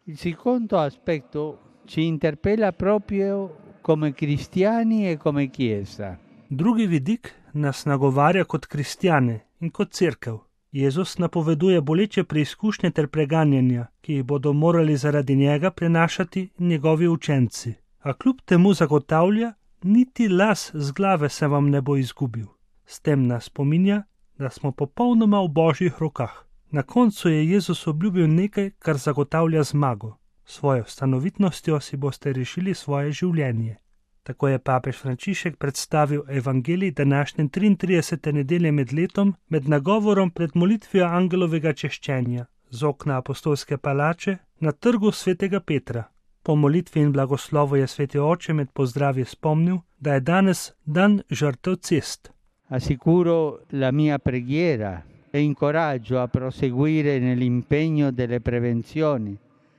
Il secondo aspetto ci interpella proprio come cristiani e come Chiesa. Drugi vidik nas nagovarja kot kristjane in kot cerkev. Jezus napoveduje boleče preizkušnje ter preganjanja, ki jih bodo morali zaradi njega prenašati njegovi učenci. A kljub temu zagotavlja, niti las z glave se vam ne bo izgubil. S tem nas spominja, da smo popolnoma v Božjih rokah. Na koncu je Jezus obljubil nekaj, kar zagotavlja zmago. Svojo stanovitnostjo si boste rešili svoje življenje. Tako je papež Frančišek predstavil evangelij današnje 33. nedelje med letom med nagovorom pred molitvijo angelovega češčenja z okna apostolske palače na trgu svetega Petra. Po molitvi in blagoslovu je sveti oče med pozdravi spomnil, da je danes dan žrtev cest. Assicuro la mia preghiera e incoraggio a proseguire nell'impegno delle prevenzioni.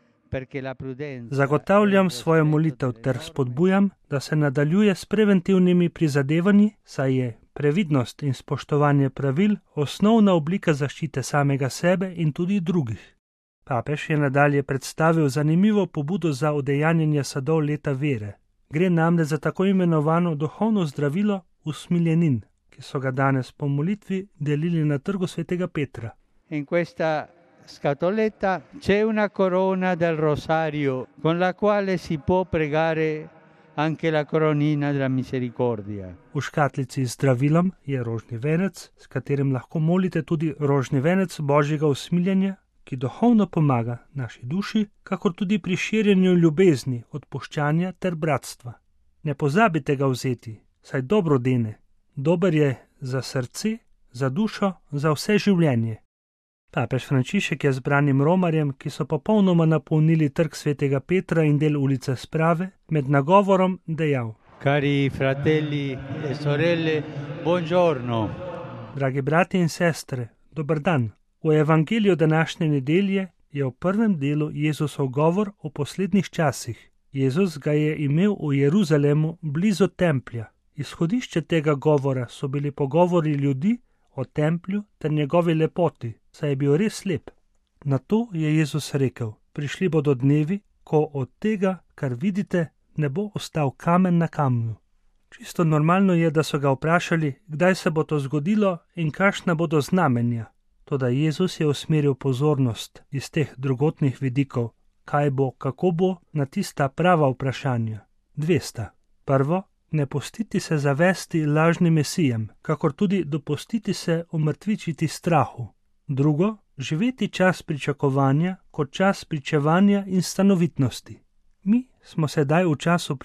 Zagotavljam svojo molitev ter spodbujam, da se nadaljuje s preventivnimi prizadevanji, saj je previdnost in spoštovanje pravil osnovna oblika zaščite samega sebe in tudi drugih. Papež je nadalje predstavil zanimivo pobudo za udejanjanje sadov leta vere. Gre namreč za tako imenovano duhovno zdravilo usmiljenin, ki so ga danes po molitvi delili na trgu svetega Petra. In questa scatoletta c'è una corona del rosario con la quale si può pregare anche la coronina della misericordia. V škatlici z zdravilom je rožni venec, s katerim lahko molite tudi rožni venec Božjega usmiljenja, ki duhovno pomaga naši duši, kakor tudi pri širjenju ljubezni, odpuščanja ter bratstva. Ne pozabite ga vzeti, saj dobro dene. Dober je za srce, za dušo, za vse življenje. Papež Frančišek je zbranim romarjem, ki so popolnoma napolnili trg svetega Petra in del ulice Sprave, med nagovorom dejal: Cari fratelli e sorelle, buongiorno. Dragi brati in sestre, dober dan. V evangeliju današnje nedelje je v prvem delu Jezusov govor o poslednjih časih. Jezus ga je imel v Jeruzalemu blizu templja. Izhodišče tega govora so bili pogovori ljudi o templju ter njegovi lepoti, saj je bil res lep. Nato je Jezus rekel: prišli bodo dnevi, ko od tega, kar vidite, ne bo ostal kamen na kamnu. Čisto normalno je, da so ga vprašali, kdaj se bo to zgodilo in kakšna bodo znamenja. Toda Jezus je usmeril pozornost iz teh drugotnih vidikov, kaj bo, kako bo, na tista prava vprašanja. Dve sta. Prvo, ne pustiti se zavesti lažnim mesijem, kakor tudi dopustiti se umrtvičiti strahu. Drugo, živeti čas pričakovanja kot čas pričevanja in stanovitnosti. Mi smo sedaj v času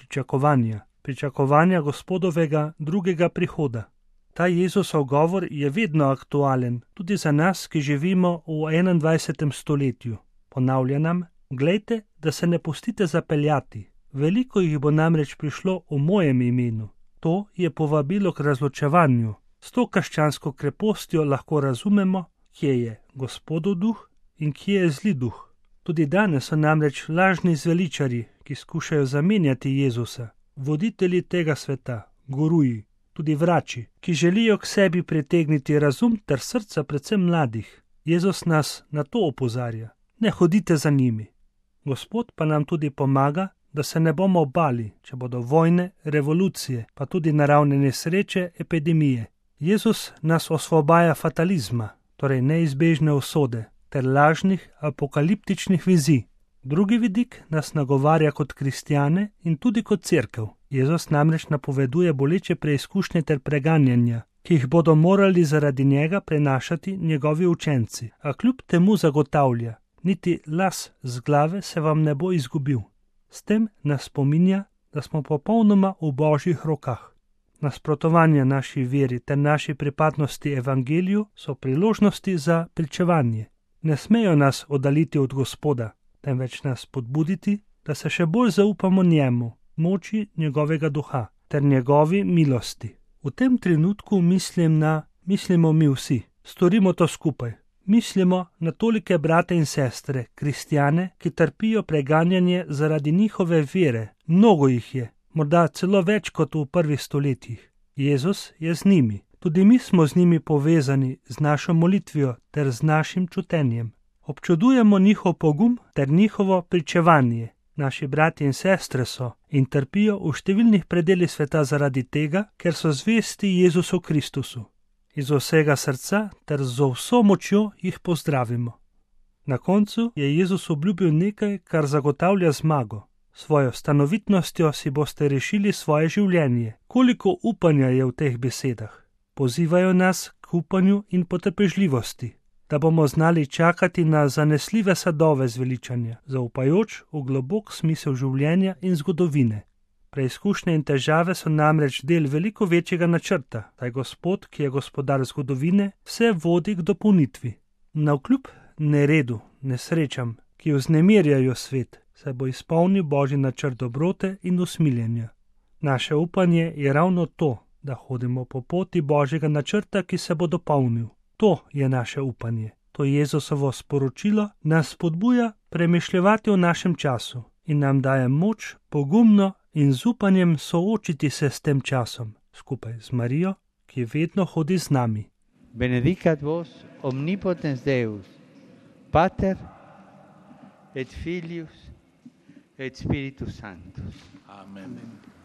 pričakovanja Gospodovega drugega prihoda. Ta Jezusov govor je vedno aktualen, tudi za nas, ki živimo v 21. stoletju. Ponavlja nam: glejte, da se ne pustite zapeljati. Veliko jih bo namreč prišlo v mojem imenu. To je povabilo k razločevanju. S to krščansko krepostjo lahko razumemo, kje je Gospodov duh in kje je zli duh. Tudi danes so namreč lažni zveličarji, ki skušajo zamenjati Jezusa, voditelji tega sveta, guruji, tudi vrači, ki želijo k sebi pritegniti razum ter srca predvsem mladih. Jezus nas na to opozarja: ne hodite za njimi. Gospod pa nam tudi pomaga, da se ne bomo bali, če bodo vojne, revolucije, pa tudi naravne nesreče, epidemije. Jezus nas osvobaja fatalizma, torej neizbežne usode, ter lažnih apokaliptičnih vizij. Drugi vidik nas nagovarja kot kristjane in tudi kot cerkev. Jezus namreč napoveduje boleče preizkušnje ter preganjanja, ki jih bodo morali zaradi njega prenašati njegovi učenci, a kljub temu zagotavlja: niti las z glave se vam ne bo izgubil. S tem nas spominja, da smo popolnoma v Božjih rokah. Nasprotovanja naši veri ter naši pripadnosti evangeliju so priložnosti za pričevanje. Ne smejo nas oddaliti od Gospoda, temveč nas podbuditi, da se še bolj zaupamo njemu, moči njegovega duha ter njegovi milosti. V tem trenutku mislimo mi vsi, storimo to skupaj. Mislimo na tolike brate in sestre, kristjane, ki trpijo preganjanje zaradi njihove vere. Mnogo jih je, morda celo več kot v prvih stoletjih. Jezus je z njimi. Tudi mi smo z njimi povezani z našo molitvijo ter z našim čutenjem. Občudujemo njihov pogum ter njihovo pričevanje. Naši bratje in sestre so in trpijo v številnih predelih sveta zaradi tega, ker so zvesti Jezusu Kristusu. Iz vsega srca ter z vso močjo jih pozdravimo. Na koncu je Jezus obljubil nekaj, kar zagotavlja zmago. Svojo stanovitnostjo si boste rešili svoje življenje. Koliko upanja je v teh besedah. Pozivajo nas k upanju in potrpežljivosti, da bomo znali čakati na zanesljive sadove zveličanja, zaupajoč v globok smisel življenja in zgodovine. Preizkušnje in težave so namreč del veliko večjega načrta, saj Gospod, ki je gospodar zgodovine, vse vodi k dopolnitvi. Navkljub neredu, nesrečam, ki vznemirjajo svet, se bo izpolnil Božji načrt dobrote in usmiljenja. Naše upanje je ravno to, da hodimo po poti Božjega načrta, ki se bo dopolnil. To je naše upanje. To Jezusovo sporočilo nas spodbuja premišljevati o našem času in nam daje moč pogumno in z upanjem soočiti se s tem časom, skupaj z Marijo, ki vedno hodi z nami. Benedicat vos omnipotens Deus, Pater et Filius et Spiritus Sanctus. Amen.